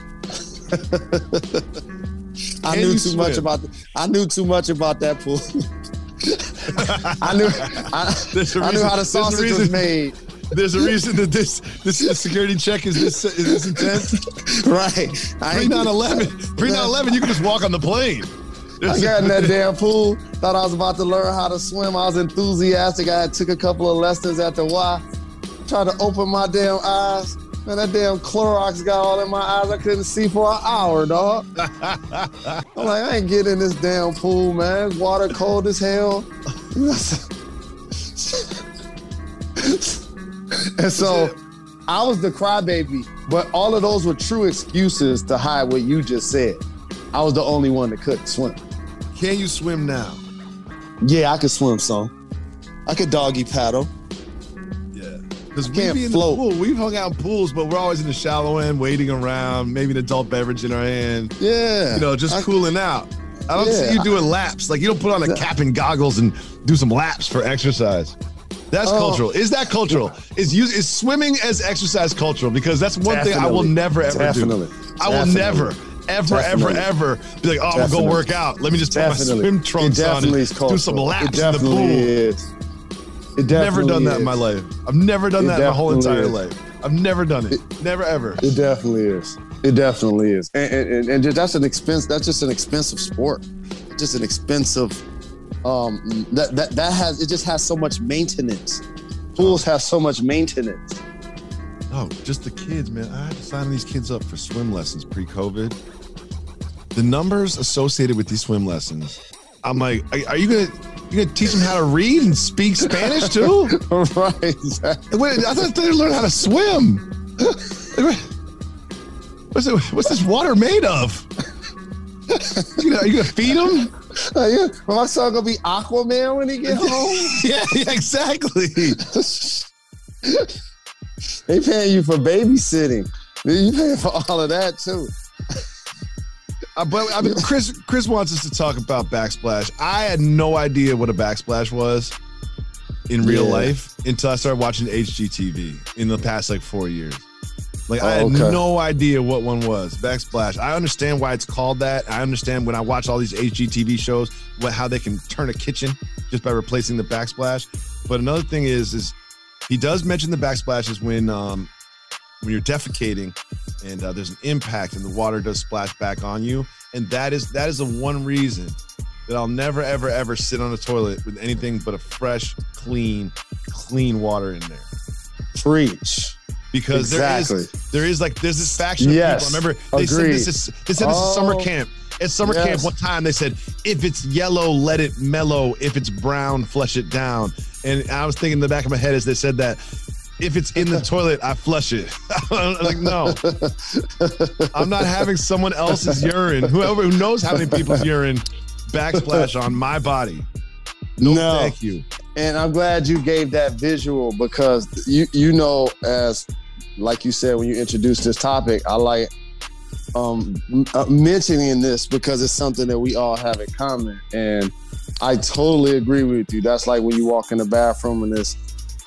Speaker 3: I
Speaker 2: Can
Speaker 3: knew
Speaker 2: you
Speaker 3: too
Speaker 2: swim?
Speaker 3: much about. The, I knew too much about that pool. I knew. I, I knew how the sausage
Speaker 2: reason,
Speaker 3: was made.
Speaker 2: There's a reason that this this security check is this is this intense.
Speaker 3: Right.
Speaker 2: Pre nine eleven. Pre nine eleven. You can just walk on the plane.
Speaker 3: I got in that damn pool. Thought I was about to learn how to swim. I was enthusiastic. I took a couple of lessons at the Y. Tried to open my damn eyes. Man, that damn Clorox got all in my eyes. I couldn't see for an hour, dog. I'm like, I ain't getting in this damn pool, man. Water cold as hell. And so I was the crybaby, but all of those were true excuses to hide what you just said. I was the only one that couldn't swim.
Speaker 2: Can you swim now?
Speaker 3: Yeah, I could swim some. I could doggy paddle.
Speaker 2: Yeah. Because we
Speaker 3: can't
Speaker 2: be in
Speaker 3: float.
Speaker 2: the pool. We've hung out in pools, but we're always in the shallow end, waiting around, maybe an adult beverage in our hand.
Speaker 3: Yeah.
Speaker 2: You know, just
Speaker 3: I,
Speaker 2: cooling out. I don't
Speaker 3: yeah,
Speaker 2: see you doing laps. Like, you don't put on a cap and goggles and do some laps for exercise. That's
Speaker 3: Oh.
Speaker 2: cultural. Is that cultural? Is use is swimming as exercise cultural? Because that's one thing I will
Speaker 3: Definitely.
Speaker 2: never ever
Speaker 3: Definitely.
Speaker 2: do. I will
Speaker 3: Definitely.
Speaker 2: never, ever,
Speaker 3: Definitely.
Speaker 2: ever, ever be like, oh, I'm gonna go
Speaker 3: Definitely.
Speaker 2: work out. Let me just put
Speaker 3: Definitely.
Speaker 2: my swim trunks
Speaker 3: it
Speaker 2: on
Speaker 3: definitely
Speaker 2: and
Speaker 3: is cultural.
Speaker 2: do some laps
Speaker 3: it
Speaker 2: in the
Speaker 3: definitely
Speaker 2: pool.
Speaker 3: Is. It definitely
Speaker 2: Never done that
Speaker 3: is.
Speaker 2: in my life. I've never done
Speaker 3: It
Speaker 2: that in my whole entire
Speaker 3: definitely is.
Speaker 2: life. I've never done it. it never ever.
Speaker 3: It definitely is. It definitely is. And, and, and just, that's an expense. That's just an expensive sport. Just an expensive. Um, that that that has it just has so much maintenance. Pools have so much maintenance.
Speaker 2: Oh, just the kids, man. I had to sign these kids up for swim lessons pre-COVID. The numbers associated with these swim lessons, I'm like, are, are you gonna you gonna teach them how to read and speak Spanish too?
Speaker 3: Right. Exactly.
Speaker 2: Wait, I thought they learned how to swim. What's it, what's this water made of? You gonna, are you gonna feed them?
Speaker 3: Uh, yeah. Well, my son gonna be Aquaman when he get home.
Speaker 2: yeah, yeah, exactly.
Speaker 3: They paying you for babysitting. You paying for all of that too.
Speaker 2: Uh, but I mean, Chris, Chris wants us to talk about backsplash. I had no idea what a backsplash was in real
Speaker 3: Yeah.
Speaker 2: life until I started watching H G T V in the past like four years. Like,
Speaker 3: Oh,
Speaker 2: I had
Speaker 3: okay.
Speaker 2: no idea what one was. Backsplash. I understand why it's called that. I understand when I watch all these H G T V shows, what how they can turn a kitchen just by replacing the backsplash. But another thing is, is he does mention the backsplash is when um, when you're defecating and uh, there's an impact and the water does splash back on you. And that is that is the one reason that I'll never, ever, ever sit on a toilet with anything but a fresh, clean, clean water in there.
Speaker 3: Preach.
Speaker 2: Because
Speaker 3: Exactly.
Speaker 2: there is there is like there's this faction of
Speaker 3: Yes.
Speaker 2: people. I remember they said
Speaker 3: Agreed.
Speaker 2: this is they said this is summer
Speaker 3: Oh.
Speaker 2: camp. At summer
Speaker 3: Yes.
Speaker 2: camp one time they said, if it's yellow, let it mellow. If it's brown, flush it down. And I was thinking in the back of my head as they said that, if it's in the toilet, I flush it. I'm like, no. I'm not having someone else's urine, whoever who knows how many people's urine, backsplash on my body. No,
Speaker 3: No.
Speaker 2: thank you.
Speaker 3: And I'm glad you gave that visual because you you know, as like you said when you introduced this topic, I like um, m- uh, mentioning this because it's something that we all have in common. And I totally agree with you. That's like when you walk in the bathroom and there's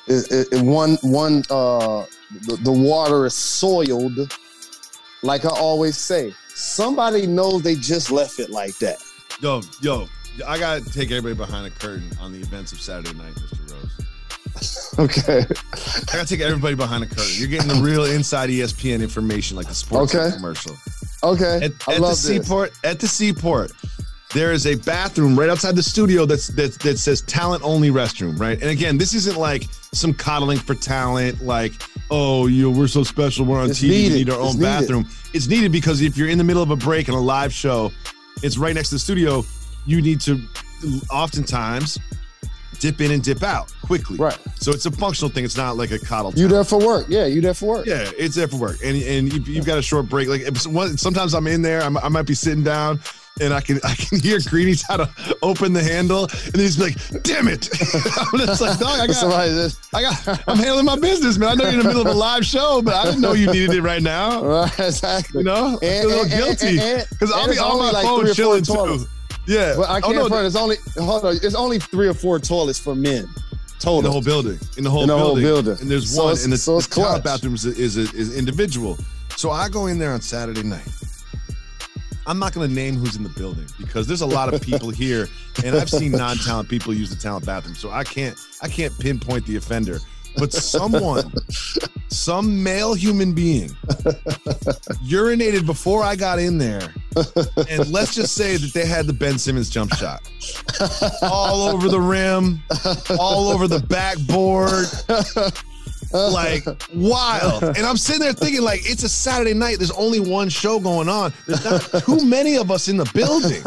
Speaker 3: it, it, it one one uh the, the water is soiled. Like I always say, somebody knows they just left it like that.
Speaker 2: Yo, yo, I gotta take everybody behind the curtain on the events of Saturday night, Mister Rose.
Speaker 3: Okay.
Speaker 2: I gotta take everybody behind the curtain. You're getting the real inside E S P N information, like the sports
Speaker 3: okay.
Speaker 2: commercial.
Speaker 3: Okay.
Speaker 2: At,
Speaker 3: I
Speaker 2: at
Speaker 3: love
Speaker 2: the Seaport, at the Seaport, there is a bathroom right outside the studio that's, that's that says talent only restroom, right? And again, this isn't like some coddling for talent, like, oh, you know, we're so special, we're on
Speaker 3: it's
Speaker 2: T V,
Speaker 3: needed.
Speaker 2: we need our
Speaker 3: it's
Speaker 2: own bathroom.
Speaker 3: Needed.
Speaker 2: It's needed because if you're in the middle of a break and a live show, it's right next to the studio, you need to oftentimes dip in and dip out quickly.
Speaker 3: Right.
Speaker 2: So it's a functional thing. It's not like a coddle.
Speaker 3: You there for work. Yeah, you there for work.
Speaker 2: Yeah, it's there for work. And and you, you've got a short break. Like if, sometimes I'm in there, I'm, I might be sitting down and I can I can hear Greeny try to open the handle and he's like, damn it. It's like, dog, I got, I got, I'm handling my business, man. I know you're in the middle of a live show, but I didn't know you needed it right now.
Speaker 3: Right, exactly.
Speaker 2: You know? I feel a little guilty. Because I'll be on my
Speaker 3: like
Speaker 2: phone chilling too. Yeah.
Speaker 3: Well, I can't
Speaker 2: oh, no,
Speaker 3: front. It's only hold on. It's only three or four toilets for men. Total.
Speaker 2: In the whole building. In the whole,
Speaker 3: in the
Speaker 2: building.
Speaker 3: whole building.
Speaker 2: And there's
Speaker 3: so
Speaker 2: one. And the,
Speaker 3: so
Speaker 2: the talent bathroom is, is, is individual. So I go in there on Saturday night. I'm not going to name who's in the building because there's a lot of people here, and I've seen non-talent people use the talent bathroom. So I can't I can't pinpoint the offender. But someone, some male human being, urinated before I got in there. And let's just say that they had the Ben Simmons jump shot. All over the rim, all over the backboard. Like, wild. And I'm sitting there thinking, like, it's a Saturday night. There's only one show going on. There's not too many of us in the building.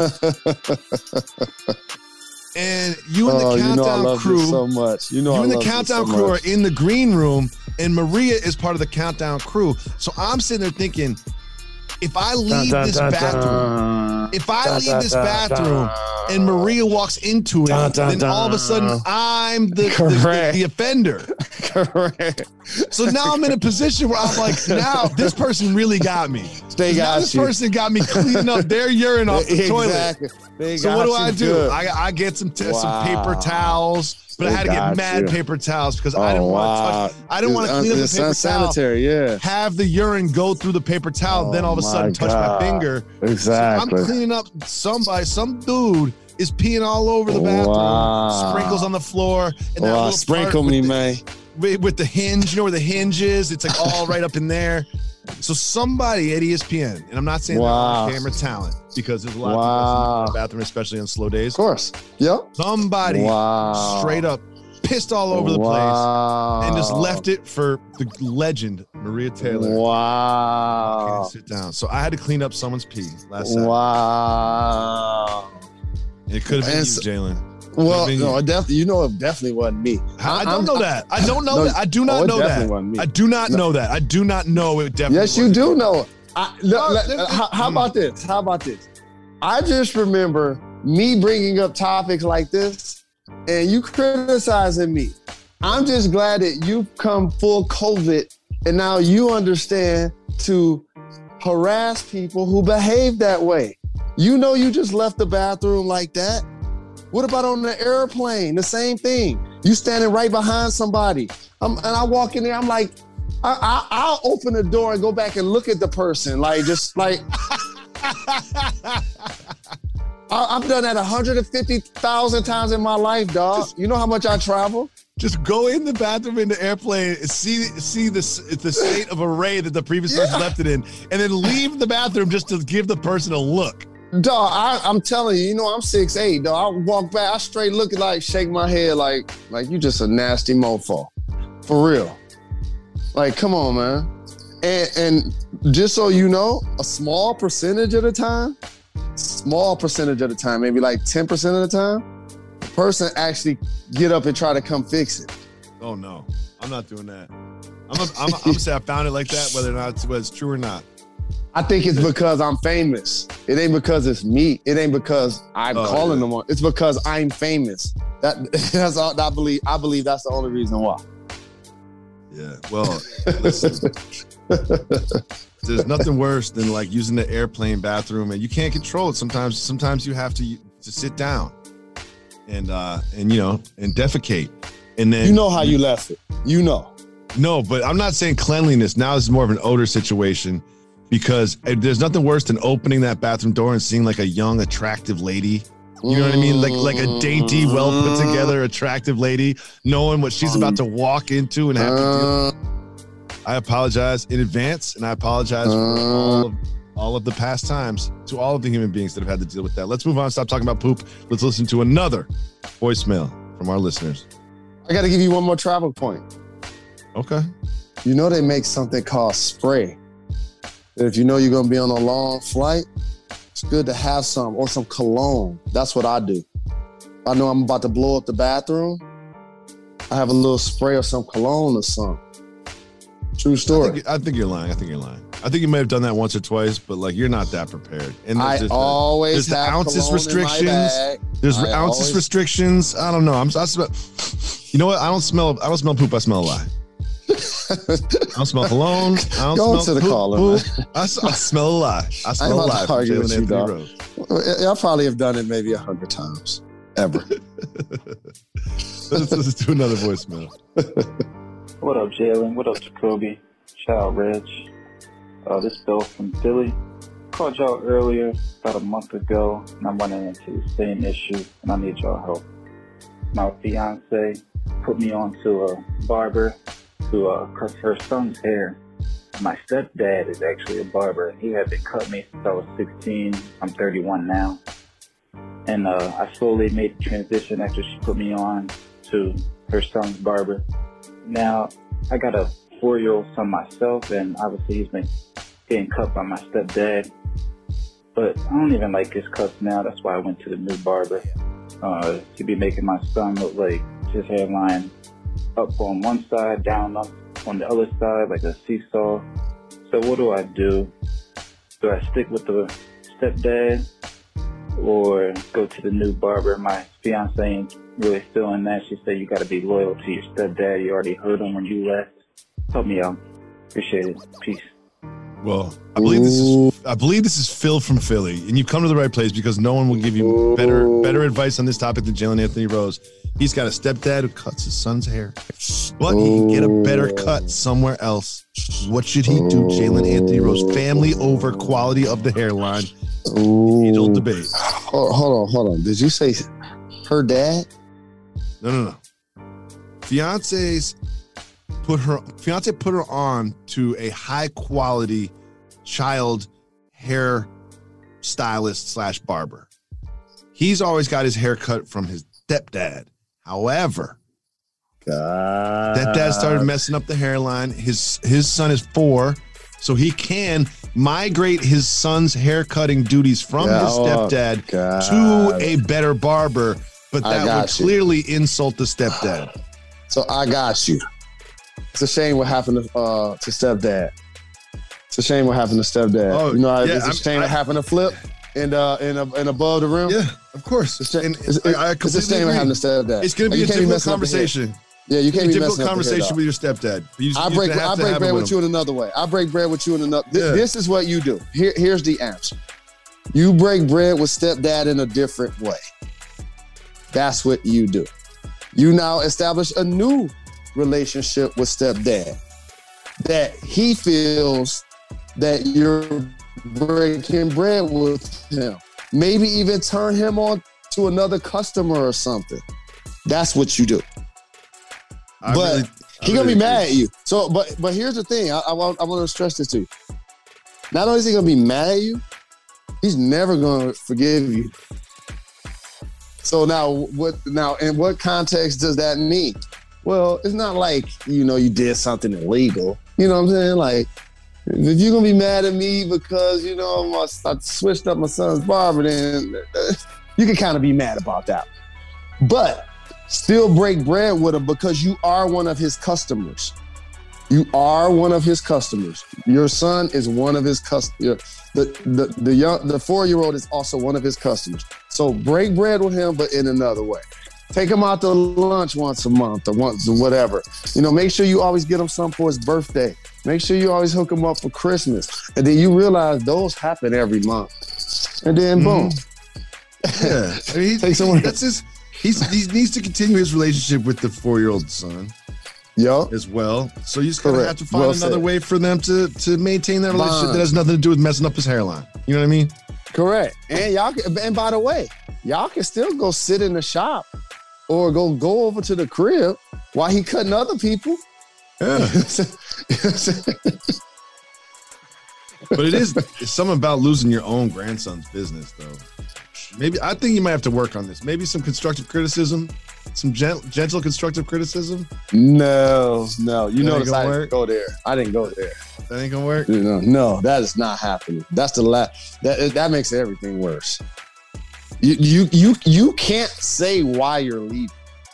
Speaker 2: And you and the
Speaker 3: oh,
Speaker 2: Countdown
Speaker 3: you know I love
Speaker 2: crew,
Speaker 3: this so much. You know,
Speaker 2: you
Speaker 3: I
Speaker 2: and the
Speaker 3: love
Speaker 2: Countdown
Speaker 3: this so
Speaker 2: crew
Speaker 3: much.
Speaker 2: are in the green room, and Maria is part of the Countdown crew. So I'm sitting there thinking, if I leave
Speaker 3: dun,
Speaker 2: this
Speaker 3: dun,
Speaker 2: bathroom,
Speaker 3: dun,
Speaker 2: if I
Speaker 3: dun,
Speaker 2: leave
Speaker 3: dun,
Speaker 2: this
Speaker 3: dun,
Speaker 2: bathroom
Speaker 3: dun,
Speaker 2: and Maria walks into it,
Speaker 3: dun, dun,
Speaker 2: then all of a sudden I'm the, the, the offender.
Speaker 3: Correct.
Speaker 2: So now I'm in a position where I'm like, now this person really got me.
Speaker 3: They got
Speaker 2: now this
Speaker 3: you.
Speaker 2: person got me cleaning up their urine off the
Speaker 3: Exactly.
Speaker 2: toilet.
Speaker 3: They
Speaker 2: So
Speaker 3: got
Speaker 2: what do
Speaker 3: you
Speaker 2: I do?
Speaker 3: good.
Speaker 2: I, I get some t-
Speaker 3: Wow.
Speaker 2: some paper towels, but
Speaker 3: They
Speaker 2: I had to
Speaker 3: got
Speaker 2: get mad
Speaker 3: you.
Speaker 2: paper towels because
Speaker 3: Oh,
Speaker 2: I didn't want to
Speaker 3: wow.
Speaker 2: touch. I didn't want to
Speaker 3: It's
Speaker 2: clean up
Speaker 3: un-
Speaker 2: the
Speaker 3: it's
Speaker 2: paper towel.
Speaker 3: unsanitary, yeah.
Speaker 2: Have the urine go through the paper towel,
Speaker 3: Oh,
Speaker 2: then all of a sudden
Speaker 3: my
Speaker 2: touch
Speaker 3: God.
Speaker 2: my finger.
Speaker 3: Exactly.
Speaker 2: So I'm cleaning up somebody, some dude is peeing all over the bathroom,
Speaker 3: Wow.
Speaker 2: sprinkles on the floor, and that
Speaker 3: Wow,
Speaker 2: little
Speaker 3: sprinkle
Speaker 2: part
Speaker 3: me,
Speaker 2: with the-
Speaker 3: man.
Speaker 2: with with the hinge, you know where the hinge is? It's like all right up in there. So somebody at E S P N, and I'm not saying
Speaker 3: Wow.
Speaker 2: they're on camera talent because there's a lot
Speaker 3: Wow.
Speaker 2: of people in the bathroom, especially on slow days.
Speaker 3: Of course. Yep.
Speaker 2: Somebody
Speaker 3: Wow.
Speaker 2: straight up pissed all over the
Speaker 3: Wow.
Speaker 2: place and just left it for the legend, Maria Taylor.
Speaker 3: Wow.
Speaker 2: Can't sit down. So I had to clean up someone's pee last Saturday.
Speaker 3: Wow.
Speaker 2: It could have been
Speaker 3: And
Speaker 2: you,
Speaker 3: so-
Speaker 2: Jalen.
Speaker 3: Well,
Speaker 2: been
Speaker 3: no,
Speaker 2: you.
Speaker 3: it definitely. You know, it definitely wasn't me.
Speaker 2: I, I don't
Speaker 3: I'm-
Speaker 2: know that. I don't know
Speaker 3: No,
Speaker 2: that. I do not
Speaker 3: oh, it
Speaker 2: know
Speaker 3: definitely
Speaker 2: that.
Speaker 3: wasn't me.
Speaker 2: I do not
Speaker 3: No.
Speaker 2: know that. I do not know it definitely
Speaker 3: Yes, you
Speaker 2: wasn't
Speaker 3: do know. I,
Speaker 2: No,
Speaker 3: let-
Speaker 2: there-
Speaker 3: let- how, how
Speaker 2: mm.
Speaker 3: about this? How about this? I just remember me bringing up topics like this and you criticizing me. I'm just glad that you've come full COVID and now you understand to harass people who behave that way. You know you just left the bathroom like that. What about on the airplane? The same thing. You standing right behind somebody. I'm, and I walk in there, I'm like, I, I, I'll open the door and go back and look at the person. Like, just like, I, I've done that one hundred fifty thousand times in my life, dog. You know how much I travel?
Speaker 2: Just go in the bathroom in the airplane, see see the the state of array that the previous person
Speaker 3: Yeah.
Speaker 2: left it in, and then leave the bathroom just to give the person a look.
Speaker 3: Dog, I, I'm telling you, you know, I'm six eight, dog. I walk back, I straight look like, shake my head like, like you just a nasty mofo. For real. Like, come on, man. And, and just so you know, a small percentage of the time, small percentage of the time, maybe like ten percent of the time, the person actually get up and try to come fix it.
Speaker 2: Oh no, I'm not doing that. I'm a, I'm, a, I'm gonna say I found it like that, whether or not it's, whether it's true or not.
Speaker 3: I think it's because I'm famous. It ain't because it's me. It ain't because I'm
Speaker 2: Oh,
Speaker 3: calling
Speaker 2: yeah.
Speaker 3: them on. It's because I'm famous. That that's all. I believe. I believe that's the only reason why.
Speaker 2: Yeah. Well, listen. There's nothing worse than like using the airplane bathroom, and you can't control it. Sometimes, sometimes you have to to sit down and uh and you know and defecate. And then
Speaker 3: you know how you left it. You know.
Speaker 2: No, but I'm not saying cleanliness. Now it's more of an odor situation because there's nothing worse than opening that bathroom door and seeing like a young, attractive lady. You know what I mean? Like like a dainty, well put together, attractive lady, knowing what she's about to walk into and have to deal. I apologize in advance, and I apologize for all of, all of the past times to all of the human beings that have had to deal with that. Let's move on. Stop talking about poop. Let's listen to another voicemail from our listeners.
Speaker 3: I got to give you one more travel point.
Speaker 2: Okay.
Speaker 3: You know they make something called spray. That if you know you're going to be on a long flight, it's good to have some, or some cologne. That's what I do. I know I'm about to blow up the bathroom. I have a little spray or some cologne or something. True story.
Speaker 2: I think, I think you're lying. I think you're lying. I think you may have done that once or twice, but like you're not that prepared. And
Speaker 3: I
Speaker 2: there's
Speaker 3: always
Speaker 2: the, there's
Speaker 3: have
Speaker 2: the ounces
Speaker 3: cologne
Speaker 2: restrictions.
Speaker 3: in my bag.
Speaker 2: There's
Speaker 3: I
Speaker 2: ounces
Speaker 3: always...
Speaker 2: restrictions. I don't know. I'm. I smell. You know what? I don't smell. I don't smell poop. I smell a lie. I don't smell cologne. I don't
Speaker 3: Go
Speaker 2: smell
Speaker 3: to the
Speaker 2: poop,
Speaker 3: caller,
Speaker 2: poop.
Speaker 3: man.
Speaker 2: I, I smell a lie. I smell a lie.
Speaker 3: Argue with you, dog.
Speaker 2: Rose.
Speaker 3: I probably have done it maybe a hundred times ever.
Speaker 2: Let's listen to another voicemail.
Speaker 10: What up, Jalen? What up, Jacoby? Shout out, Reg. Uh, this is Bill from Philly. Called y'all earlier, about a month ago, and I'm running into the same issue, and I need y'all help. My fiance put me on to a barber to uh, cut her son's hair. My stepdad is actually a barber. He had been cut me since I was sixteen. I'm thirty-one now. And uh, I slowly made the transition after she put me on to her son's barber. Now, I got a four-year-old son myself, and obviously he's been getting cut by my stepdad. But I don't even like his cuts now. That's why I went to the new barber. Uh, to be making my son look like his hairline up on one side, down up on the other side, like a seesaw. So what do I do? Do I stick with the stepdad or go to the new barber? My fiance ain't really feeling that. She said you got to be loyal to your stepdad. You already heard him when you left. Help me out. Appreciate it. Peace.
Speaker 2: Well, I believe this is I believe this is Phil from Philly, and you've come to the right place because no one will give you better better advice on this topic than Jalen Anthony Rose. He's got a stepdad who cuts his son's hair, but he can get a better cut somewhere else. What should he do, Jalen Anthony Rose? Family over quality of the hairline. Age-old debate.
Speaker 3: Hold, hold on, hold on. Did you say her dad?
Speaker 2: No, no, no. Fiance's put her fiance put her on to a high quality child hair stylist slash barber. He's always got his hair cut from his stepdad. However,
Speaker 3: God.
Speaker 2: stepdad started messing up the hairline. His his son is four, so he can migrate his son's hair cutting duties from
Speaker 3: God.
Speaker 2: his stepdad
Speaker 3: God.
Speaker 2: to a better barber, but that would you. clearly insult the stepdad.
Speaker 3: So I got you. It's a shame what happened to uh, to stepdad. It's a shame what happened to stepdad.
Speaker 2: Oh,
Speaker 3: you know,
Speaker 2: yeah,
Speaker 3: it's a
Speaker 2: I'm,
Speaker 3: shame
Speaker 2: I,
Speaker 3: what happened to Flip and uh and, uh, and above the rim.
Speaker 2: Yeah, of course.
Speaker 3: It's, and
Speaker 2: it's,
Speaker 3: it's,
Speaker 2: I
Speaker 3: it's a shame what happened to stepdad.
Speaker 2: It's going to be
Speaker 3: like,
Speaker 2: a difficult conversation.
Speaker 3: Yeah, you can't be
Speaker 2: difficult
Speaker 3: messing
Speaker 2: conversation
Speaker 3: up the
Speaker 2: with your stepdad. You,
Speaker 3: I break I break bread with, with you in another way. I break bread with you in another. Th-
Speaker 2: yeah.
Speaker 3: This is what you do. Here, here's the answer. You break bread with stepdad in a different way. That's what you do. You now establish a new relationship with stepdad that he feels that you're breaking bread with him. Maybe even turn him on to another customer or something. That's what you do.
Speaker 2: I
Speaker 3: but
Speaker 2: really,
Speaker 3: he gonna
Speaker 2: really
Speaker 3: be mad at you. So, but but here's the thing. I, I want I want to stress this to you. Not only is he gonna be mad at you, he's never gonna forgive you. So now, what? Now, in what context does that mean? Well, it's not like you know you did something illegal. You know what I'm saying? Like, if you're gonna be mad at me because you know I switched up my son's barber, then you can kind of be mad about that. But still break bread with him because you are one of his customers. You are one of his customers. Your son is one of his customers. The, the, the, young, the four-year-old is also one of his customers. So break bread with him, but in another way. Take him out to lunch once a month or once or whatever. You know, make sure you always get him something for his birthday. Make sure you always hook him up for Christmas. And then you realize those happen every month. And then boom.
Speaker 2: Mm-hmm. Yeah. I mean, he,
Speaker 3: Take someone.
Speaker 2: That's his... He's, he needs to continue his relationship with the four-year-old son.
Speaker 3: Yo.
Speaker 2: As well. So you just gotta have to find
Speaker 3: well
Speaker 2: another
Speaker 3: said.
Speaker 2: way for them to, to maintain that relationship
Speaker 3: Bond.
Speaker 2: that has nothing to do with messing up his hairline. You know what I mean?
Speaker 3: Correct. And y'all can, and by the way, y'all can still go sit in the shop or go go over to the crib while he cutting other people.
Speaker 2: Yeah. But it is it's something about losing your own grandson's business, though. Maybe I think you might have to work on this. Maybe some constructive criticism, some gent, gentle constructive criticism.
Speaker 3: No, no. You
Speaker 2: That
Speaker 3: know,
Speaker 2: ain't gonna
Speaker 3: I
Speaker 2: work?
Speaker 3: didn't go there. I didn't go there.
Speaker 2: That ain't gonna work.
Speaker 3: You know, no, that is not happening. That's the last. That that makes everything worse. You you you you can't say why you're leaving.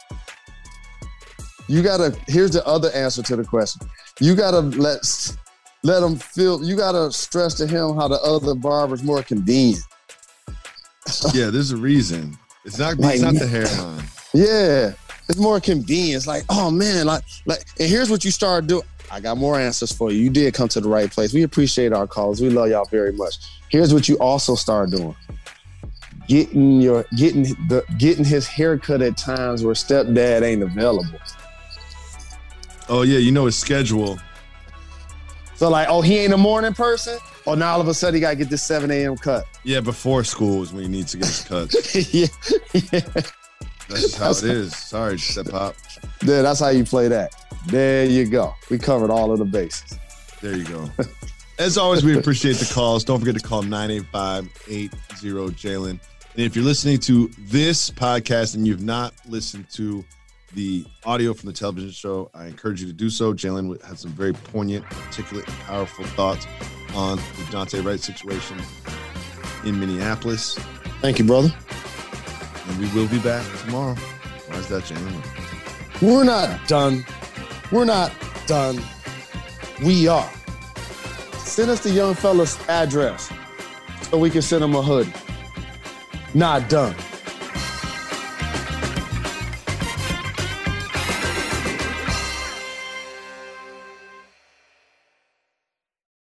Speaker 3: You gotta. Here's the other answer to the question. You gotta let let him feel. You gotta stress to him how the other barber's more convenient.
Speaker 2: Yeah, there's a reason. It's not.
Speaker 3: Like,
Speaker 2: It's not the hairline.
Speaker 3: Yeah, it's more convenient. It's like, oh man, like like. And here's what you start doing. I got more answers for you. You did come to the right place. We appreciate our calls. We love y'all very much. Here's what you also start doing. Getting your getting the getting his haircut at times where stepdad ain't available.
Speaker 2: Oh yeah, you know his schedule.
Speaker 3: So like, oh, he ain't a morning person? Oh, now all of a sudden he gotta get this seven a.m. cut.
Speaker 2: Yeah, before school is when he needs to get his cuts.
Speaker 3: yeah, yeah.
Speaker 2: That's just how it is. Sorry, Step Pop.
Speaker 3: Yeah, that's how you play that. There you go. We covered all of the bases.
Speaker 2: There you go. As always, we appreciate the calls. Don't forget to call nine eight five, eight zero, Jalen. And if you're listening to this podcast and you've not listened to the audio from the television show, I encourage you to do so. Jalen had some very poignant, articulate, and powerful thoughts on the Dante Wright situation in Minneapolis.
Speaker 3: Thank you, brother.
Speaker 2: And we will be back tomorrow. Why is that, Jalen?
Speaker 3: We're not done. We're not done. We are. Send us the young fella's address so we can send him a hoodie. Not done.